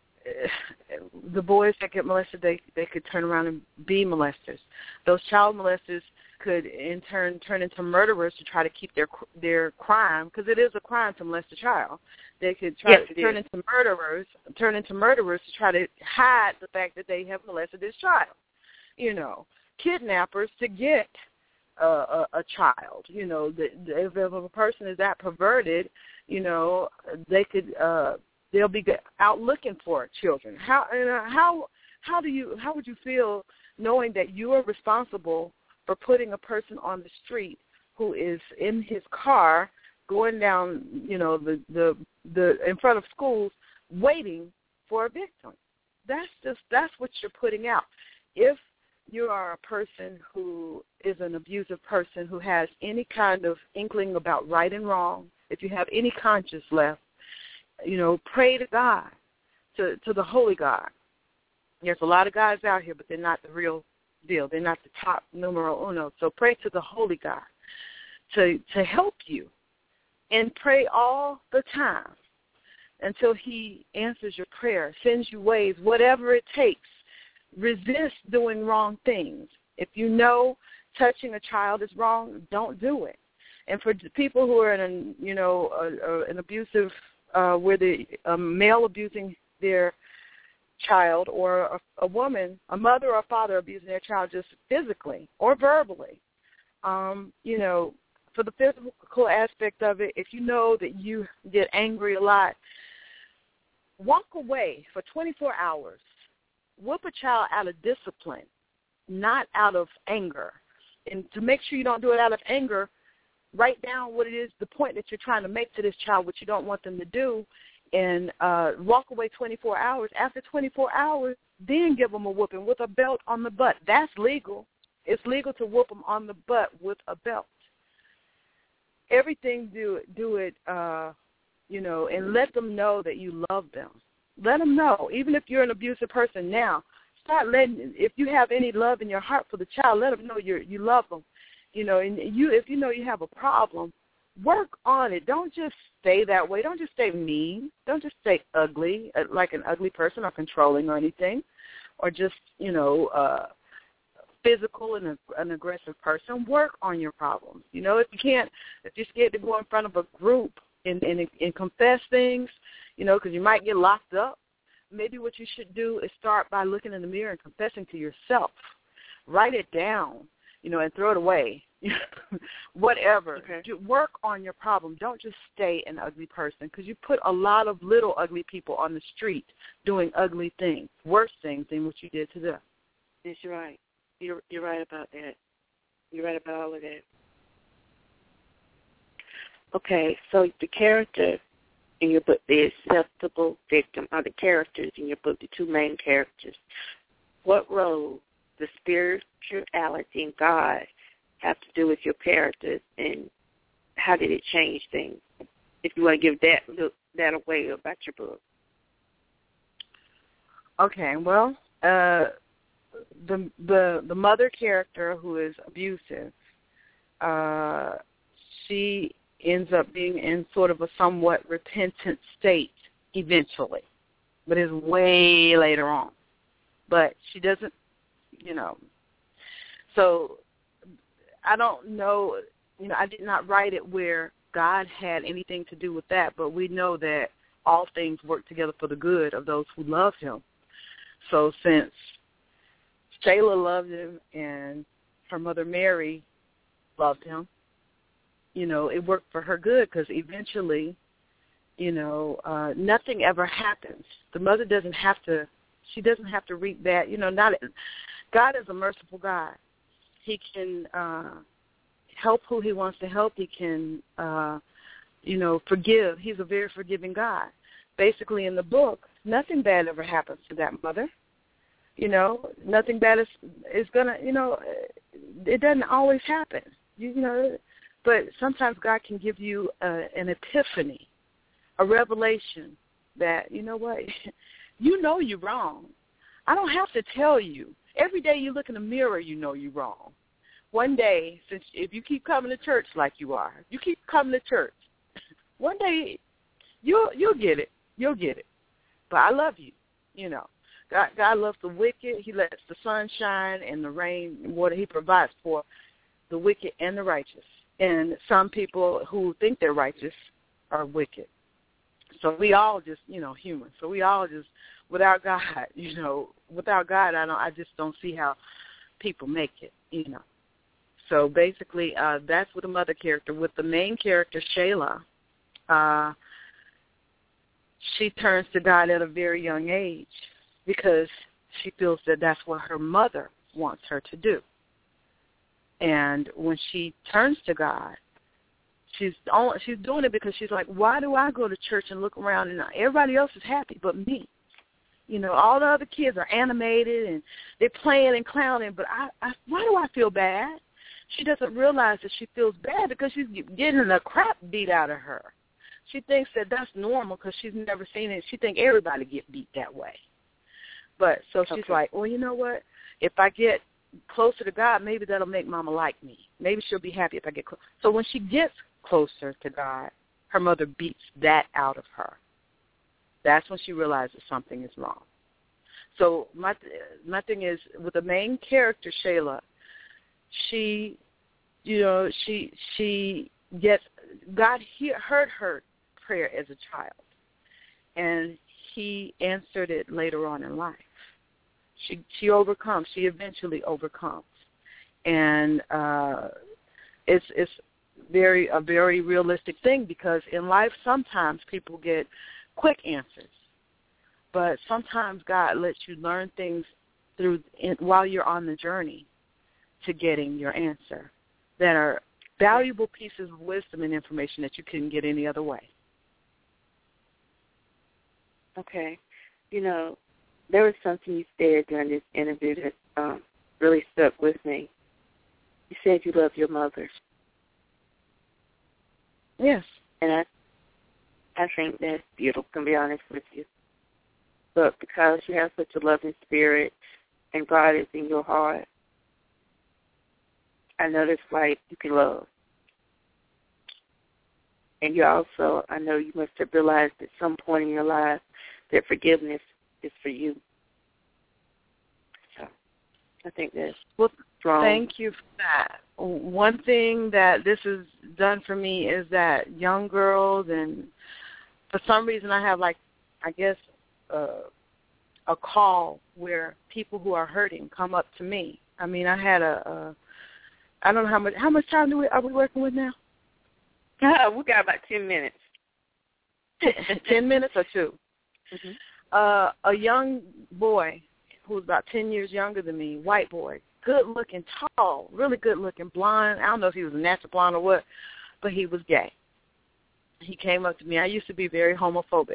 the boys that get molested, they they could turn around and be molesters. Those child molesters could in turn turn into murderers to try to keep their their crime, because it is a crime to molest a child. They could try yes, to turn is. into murderers, turn into murderers to try to hide the fact that they have molested this child. You know, kidnappers to get a, a, a child. You know, the, the, if a person is that perverted, you know, they could uh, they'll be out looking for children. How you know, how how do you how would you feel knowing that you are responsible for putting a person on the street who is in his car going down, you know, the, the, the in front of schools waiting for a victim? That's just, that's what you're putting out. If you are a person who is an abusive person who has any kind of inkling about right and wrong, if you have any conscience left, you know, pray to God, to, to the Holy God. There's a lot of guys out here, but they're not the real deal. They're not the top numero uno. So pray to the Holy God to to help you and pray all the time until he answers your prayer, sends you ways, whatever it takes. Resist doing wrong things. If you know touching a child is wrong, don't do it. And for people who are in, an, you know, a, a, an abusive, uh, where the a male abusing their child, or a, a woman, a mother or a father abusing their child just physically or verbally, um, you know, for the physical aspect of it, if you know that you get angry a lot, walk away for twenty-four hours. Whoop a child out of discipline, not out of anger. And to make sure you don't do it out of anger, write down what it is, the point that you're trying to make to this child, what you don't want them to do, and uh, walk away twenty-four hours. After twenty-four hours, then give them a whooping with a belt on the butt. That's legal. It's legal to whoop them on the butt with a belt. Everything, do it, do it, uh, you know, and let them know that you love them. Let them know, even if you're an abusive person now, start letting, if you have any love in your heart for the child, let them know you you love them. You know, and you, if you know you have a problem, work on it. Don't just stay that way. Don't just stay mean. Don't just stay ugly, like an ugly person or controlling or anything, or just, you know, uh, physical and a, an aggressive person. Work on your problems. You know, if you can't, if you're scared to go in front of a group and, and, and confess things, you know, because you might get locked up, maybe what you should do is start by looking in the mirror and confessing to yourself. Write it down, you know, and throw it away. Whatever. Okay. Work on your problem. Don't just stay an ugly person, because you put a lot of little ugly people on the street doing ugly things, worse things than what you did to them. Yes, you're right. You're, you're right about that. You're right about all of that. Okay, so the character in your book, the acceptable victim, are the characters in your book, the two main characters. What role does spirituality and God have to do with your characters, and how did it change things? If you want to give that look, that away about your book. Okay, well, uh, the the the mother character who is abusive, uh, she ends up being in sort of a somewhat repentant state eventually, but is way later on. But she doesn't, you know. So I don't know, you know, I did not write it where God had anything to do with that, but we know that all things work together for the good of those who love him. So since Shayla loved him and her mother Mary loved him, you know, it worked for her good, because eventually, you know, uh, nothing ever happens. The mother doesn't have to, she doesn't have to reap that, you know, not, God is a merciful God. He can uh, help who he wants to help. He can, uh, you know, forgive. He's a very forgiving God. Basically, in the book, nothing bad ever happens to that mother. You know, nothing bad is is gonna. You know, it doesn't always happen. You, you know, but sometimes God can give you uh, an epiphany, a revelation that, you know what, you know you're wrong. I don't have to tell you. Every day you look in the mirror, you know you're wrong. One day, since if you keep coming to church like you are, you keep coming to church, one day you'll you'll get it. You'll get it. But I love you, you know. God, God loves the wicked. He lets the sun shine and the rain and water. He provides for the wicked and the righteous. And some people who think they're righteous are wicked. So we all just, you know, human. So we all just, without God, you know, without God, I don't, I just don't see how people make it, you know. So basically, uh, that's with the mother character. With the main character, Shayla, uh, she turns to God at a very young age because she feels that that's what her mother wants her to do. And when she turns to God, she's only, she's doing it because she's like, why do I go to church and look around and everybody else is happy but me? You know, all the other kids are animated and they're playing and clowning, but I, I why do I feel bad? She doesn't realize that she feels bad because she's getting the crap beat out of her. She thinks that that's normal because she's never seen it. She thinks everybody get beat that way. But so she's okay. like, well, you know what? If I get closer to God, maybe that'll make Mama like me. Maybe she'll be happy if I get close. So when she gets closer to God, her mother beats that out of her. That's when she realizes something is wrong. So my my thing is, with the main character, Shayla, she, you know, she she gets, God he, heard her prayer as a child, and he answered it later on in life. She she overcomes. She eventually overcomes, and uh, it's it's very a very realistic thing, because in life sometimes people get quick answers, but sometimes God lets you learn things through in, while you're on the journey to getting your answer, that are valuable pieces of wisdom and information that you couldn't get any other way. Okay. You know, there was something you said during this interview that um, really stuck with me. You said you love your mother. Yes. And I I think that's beautiful, to be honest with you. But because you have such a loving spirit and God is in your heart, I know that's right, you can love. And you also, I know you must have realized at some point in your life that forgiveness is for you. So I think that's well, strong. Thank you for that. One thing that this has done for me is that young girls, and for some reason I have, like, I guess, uh, a call where people who are hurting come up to me. I mean, I had a, a I don't know how much, how much time do we, are we working with now? Uh, we got about ten minutes. ten minutes or two? Mm-hmm. Uh, a young boy who's about ten years younger than me, white boy, good-looking, tall, really good-looking, blonde. I don't know if he was a natural blonde or what, but he was gay. He came up to me. I used to be very homophobic.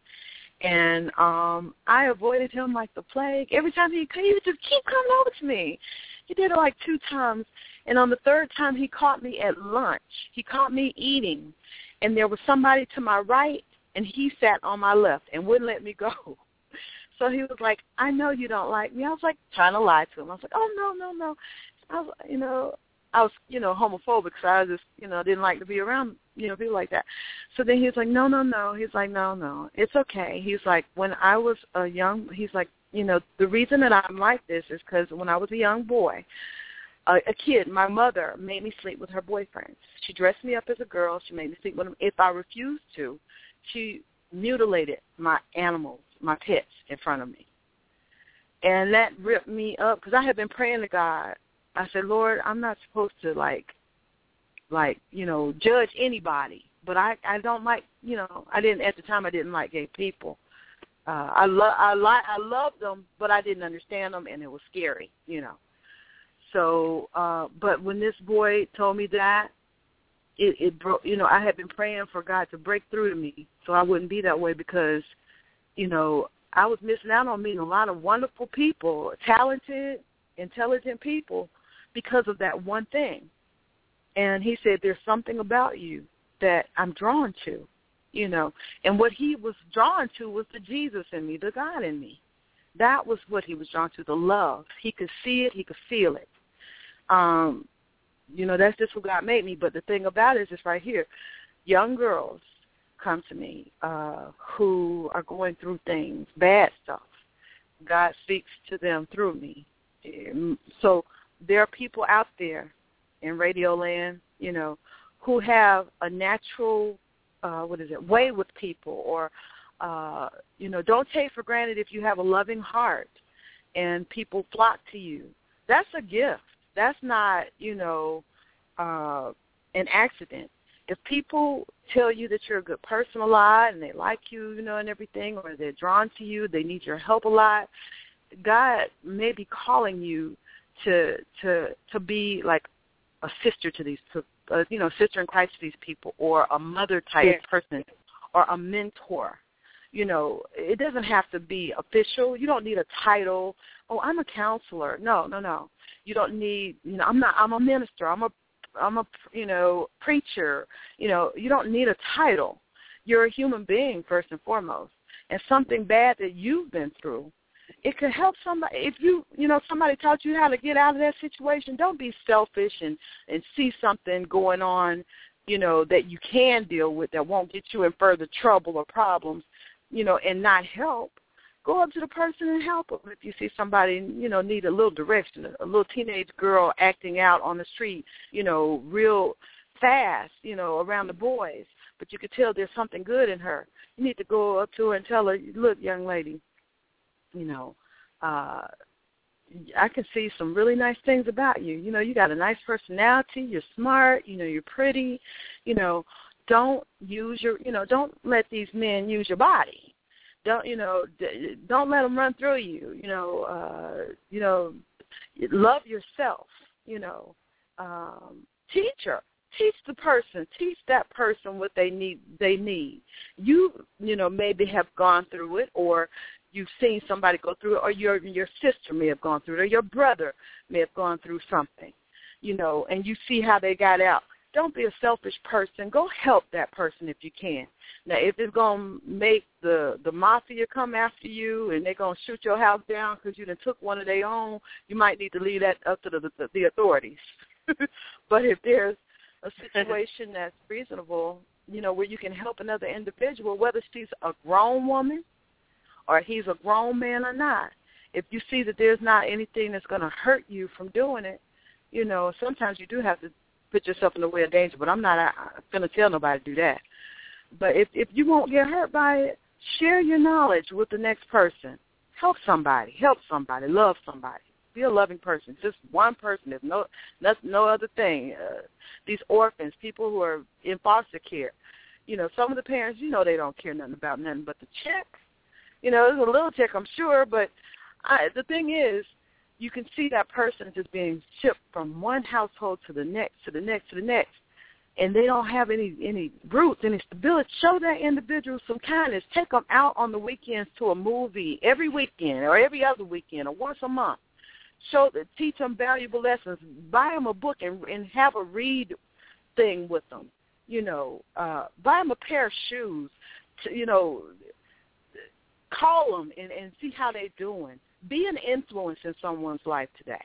And um, I avoided him like the plague. Every time he he would just keep coming over to me. He did it like two times. And on the third time, he caught me at lunch. He caught me eating. And there was somebody to my right, and he sat on my left and wouldn't let me go. So he was like, I know you don't like me. I was like trying to lie to him. I was like, oh, no, no, no. I was, you know, I was, you know, homophobic, so I just, you know, didn't like to be around, you know, people like that. So then he was like, no, no, no. He's like, no, no, it's okay. He's like, when I was a young, he's like, you know, the reason that I'm like this is because when I was a young boy, a, a kid, my mother made me sleep with her boyfriends. She dressed me up as a girl. She made me sleep with them. If I refused to, she mutilated my animals, my pets, in front of me. And that ripped me up, because I had been praying to God. I said, Lord, I'm not supposed to, like, like, you know, judge anybody. But I, I don't like, you know, I didn't, at the time I didn't like gay people. Uh, I, lo- I, li- I loved them, but I didn't understand them, and it was scary, you know. So, uh, but when this boy told me that, it, it broke, you know, I had been praying for God to break through to me so I wouldn't be that way, because, you know, I was missing out on meeting a lot of wonderful people, talented, intelligent people, because of that one thing. And he said, there's something about you that I'm drawn to, you know. And what he was drawn to was the Jesus in me, the God in me. That was what he was drawn to, the love. He could see it. He could feel it. Um, you know, that's just what God made me. But the thing about it is this right here. Young girls come to me uh, who are going through things, bad stuff. God speaks to them through me. So there are people out there in radio land, you know, who have a natural, uh, what is it, way with people, or, uh, you know, don't take for granted if you have a loving heart and people flock to you. That's a gift. That's not, you know, uh, an accident. If people tell you that you're a good person a lot and they like you, you know, and everything, or they're drawn to you, they need your help a lot, God may be calling you to to to be like a sister to these, to, uh, you know, sister in Christ to these people, or a mother type yes. person, or a mentor. You know, it doesn't have to be official. You don't need a title. Oh, I'm a counselor. No, no, no. You don't need. You know, I'm not. I'm a minister. I'm a. I'm a. You know, preacher. You know, you don't need a title. You're a human being first and foremost, and something bad that you've been through, it could help somebody. If you, you know, somebody taught you how to get out of that situation, don't be selfish and, and see something going on you know, that you can deal with that won't get you in further trouble or problems, you know, and not help, go up to the person and help them. If you see somebody, you know, need a little direction, a little teenage girl acting out on the street, you know, real fast, you know, around the boys, but you could tell there's something good in her. You need to go up to her and tell her, look, young lady, you know, uh, I can see some really nice things about you. You know, you got a nice personality. You're smart. You know, you're pretty. You know, don't use your, you know, don't let these men use your body. Don't, you know, don't let them run through you. You know, uh, you know, love yourself. You know, um, teach her. Teach the person. Teach that person what they need. They need. You, you know, maybe have gone through it, or you've seen somebody go through it, or your your sister may have gone through it, or your brother may have gone through something, you know, and you see how they got out. Don't be a selfish person. Go help that person if you can. Now, if it's going to make the, the mafia come after you and they're going to shoot your house down because you done took one of their own, you might need to leave that up to the, the, the authorities. But if there's a situation that's reasonable, you know, where you can help another individual, whether she's a grown woman or he's a grown man or not, if you see that there's not anything that's going to hurt you from doing it, you know, sometimes you do have to put yourself in the way of danger, but I'm not going to tell nobody to do that. But if, if you won't get hurt by it, share your knowledge with the next person. Help somebody. Help somebody. Love somebody. Be a loving person. Just one person. There's no, no, no other thing. Uh, these orphans, people who are in foster care, you know, some of the parents, you know, they don't care nothing about nothing but the check. You know, there's a little check, I'm sure, but I, the thing is, you can see that person just being shipped from one household to the next, to the next, to the next, and they don't have any, any roots, any stability. Show that individual some kindness. Take them out on the weekends to a movie every weekend or every other weekend or once a month. Show, teach them valuable lessons. Buy them a book and, and have a read thing with them. You know, uh, buy them a pair of shoes. To, you know, call them and, and see how they're doing. Be an influence in someone's life today.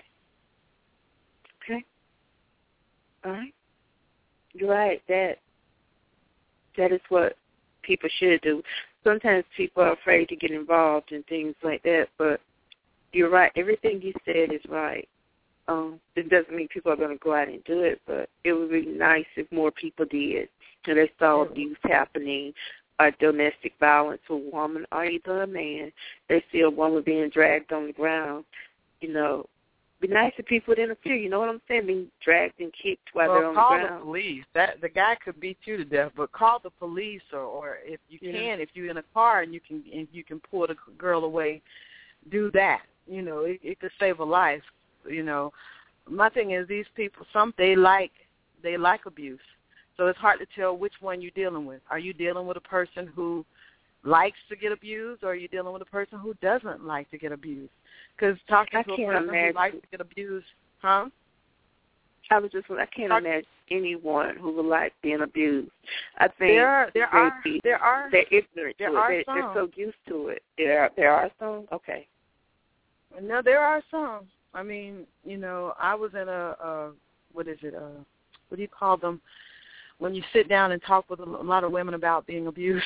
Okay. All right. You're right. That that is what people should do. Sometimes people are afraid to get involved in things like that, but you're right. Everything you said is right. Um, it doesn't mean people are going to go out and do it, but it would be nice if more people did. And they saw abuse happening, or domestic violence to a woman or either a man. They see a woman being dragged on the ground. You know, be nice if people would interfere. You know what I'm saying? Being dragged and kicked while well, they're on call the ground. the police. That the guy could beat you to death, but call the police, or, or if you yeah. can, if you're in a car and you can, and you can pull the girl away, do that. You know, it, it could save a life. You know, my thing is these people, some they like they like abuse. So it's hard to tell which one you're dealing with. Are you dealing with a person who likes to get abused, or are you dealing with a person who doesn't like to get abused? Because talking I to a can't person imagine. who likes to get abused, huh? I was just, I can't Talk, imagine anyone who would like being abused. I think there are, there they, are, there are, they're ignorant there to are it. They, some. they're so used to it. There, there are some. Okay. No, there are some. I mean, you know, I was in a, a what is it? A, what do you call them? When you sit down and talk with a lot of women about being abused.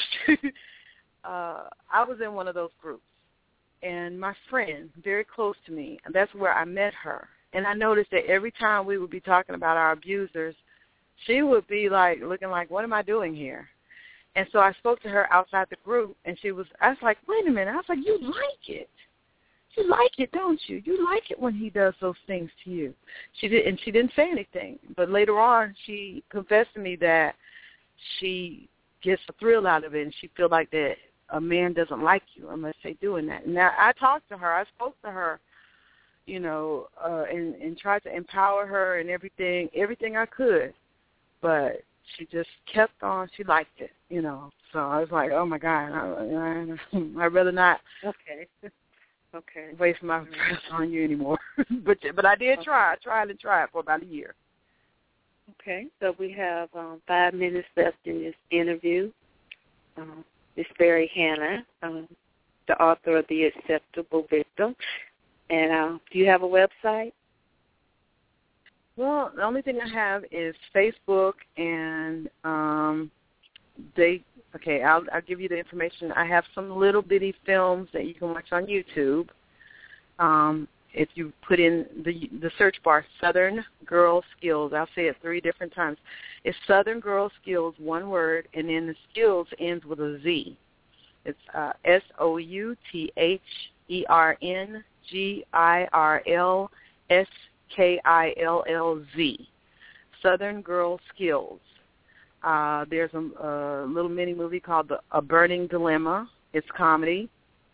uh, I was in one of those groups, and my friend, very close to me, and that's where I met her. And I noticed that every time we would be talking about our abusers, she would be like looking like, what am I doing here? And so I spoke to her outside the group, and she was, I was like, wait a minute. I was like, you like it. You like it, don't you? You like it when he does those things to you. She did, and she didn't say anything. But later on, she confessed to me that she gets a thrill out of it, and she feels like that a man doesn't like you unless they're doing that. Now, I talked to her. I spoke to her, you know, uh, and, and tried to empower her and everything, everything I could. But she just kept on. She liked it, you know. So I was like, oh, my God, I, I, I'd rather not. Okay. Okay. Waste my breath on you anymore. but but I did try. I tried and tried for about a year. Okay. So we have um, five minutes left in this interview. Um, Miss Barry Hannah, um, the author of The Acceptable Victim. And uh, do you have a website? Well, the only thing I have is Facebook, and um, they. Okay, I'll, I'll give you the information. I have some little bitty films that you can watch on YouTube. Um, if you put in the the search bar, Southern Girl Skills, I'll say it three different times. It's Southern Girl Skills, one word, and then the skills ends with a Z. It's uh, S O U T H E R N G I R L S K I L L Z. Southern Girl Skills. Uh, there's a, a little mini movie called the, A Burning Dilemma. It's comedy.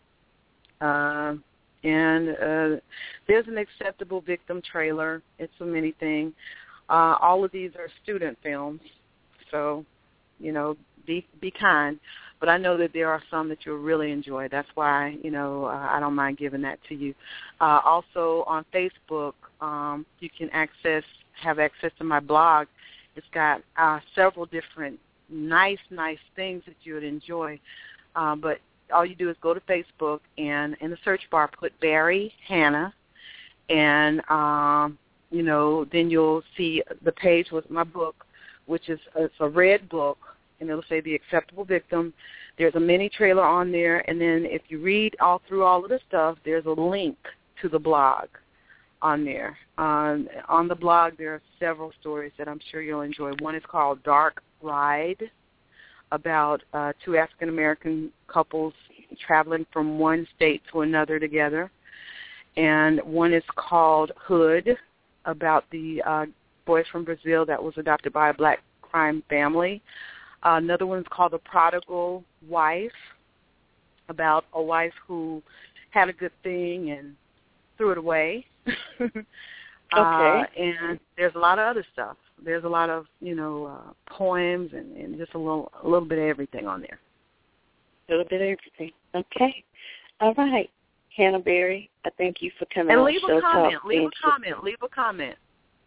Uh, and uh, there's an Acceptable Victim trailer. It's a mini thing. Uh, all of these are student films, so, you know, be be kind. But I know that there are some that you'll really enjoy. That's why, you know, uh, I don't mind giving that to you. Uh, also on Facebook, um, you can access have access to my blog. It's got uh, several different nice, nice things that you would enjoy. Uh, but all you do is go to Facebook and in the search bar put Barry Hannah, and, um, you know, then you'll see the page with my book, which is it's a red book, and it'll say The Acceptable Victim. There's a mini trailer on there, and then if you read all through all of the stuff, there's a link to the blog on there. Um, on the blog, there are several stories that I'm sure you'll enjoy. One is called Dark Ride, about uh, two African-American couples traveling from one state to another together. And one is called Hood, about the uh, boy from Brazil that was adopted by a black crime family. Uh, another one is called The Prodigal Wife, about a wife who had a good thing and threw it away. Okay. Uh, and there's a lot of other stuff. There's a lot of, you know, uh, poems and, and just a little a little bit of everything on there. A little bit of everything. Okay. All right. Hannah Berry, I thank you for coming and on leave Show a comment. Talk. Leave a comment. Leave a comment.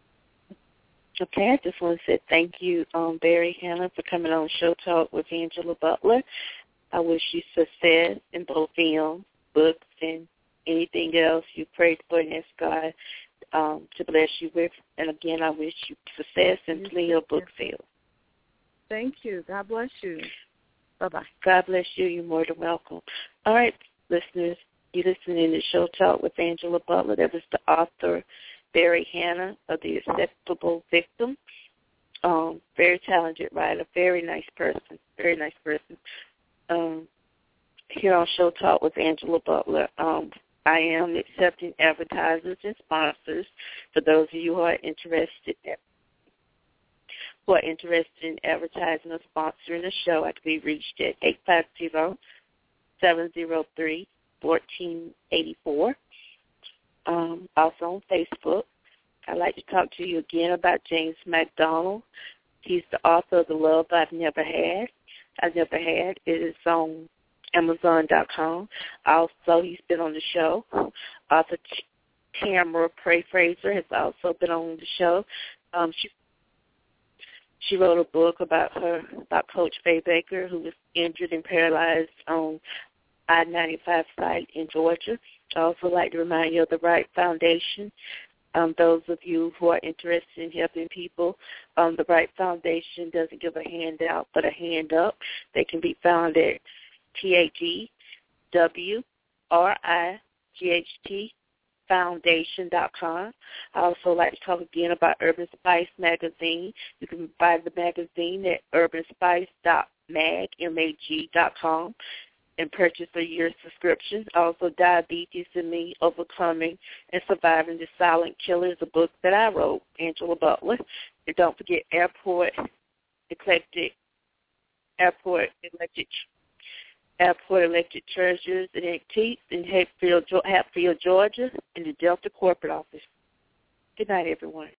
Okay, I just want to say thank you, um, Barry Hannah, for coming on Show Talk with Angela Butler. I wish you success in both films, books, and anything else you pray for and ask God um, to bless you with. And again, I wish you success in plenty of book sales. Thank you. God bless you. Bye-bye. God bless you. You're more than welcome. All right, listeners, you're listening to Show Talk with Angela Butler. That was the author, Barry Hannah, of The Acceptable Victim. Um, very talented writer, very nice person, very nice person. Um, here on Show Talk with Angela Butler, um, I am accepting advertisers and sponsors for those of you who are interested who are interested in advertising or sponsoring the show. I can be reached at eight five zero, seven zero three, one four eight four. Um, also on Facebook. I'd like to talk to you again about James MacDonald. He's the author of The Love I've Never Had. I've Never Had. It is on Amazon dot com. Also, he's been on the show. Author Tamara Pray Fraser has also been on the show. Um, she she wrote a book about her about Coach Faye Baker, who was injured and paralyzed on I ninety-five site in Georgia. I'd also like to remind you of the Right Foundation. Um, those of you who are interested in helping people, um, the Right Foundation doesn't give a handout but a hand up. They can be found at T A G W R I G H T foundation dot com. I also like to talk again about Urban Spice Magazine. You can buy the magazine at urban spice dot mag, M A G dot com, and purchase a year's subscription. Also, Diabetes and Me, Overcoming and Surviving the Silent Killer is a book that I wrote, Angela Butler. And don't forget Airport Eclectic, Airport Electric, Airport Electric Treasures and Antiques in Hatfield, Hatfield, Georgia, in the Delta corporate office. Good night, everyone.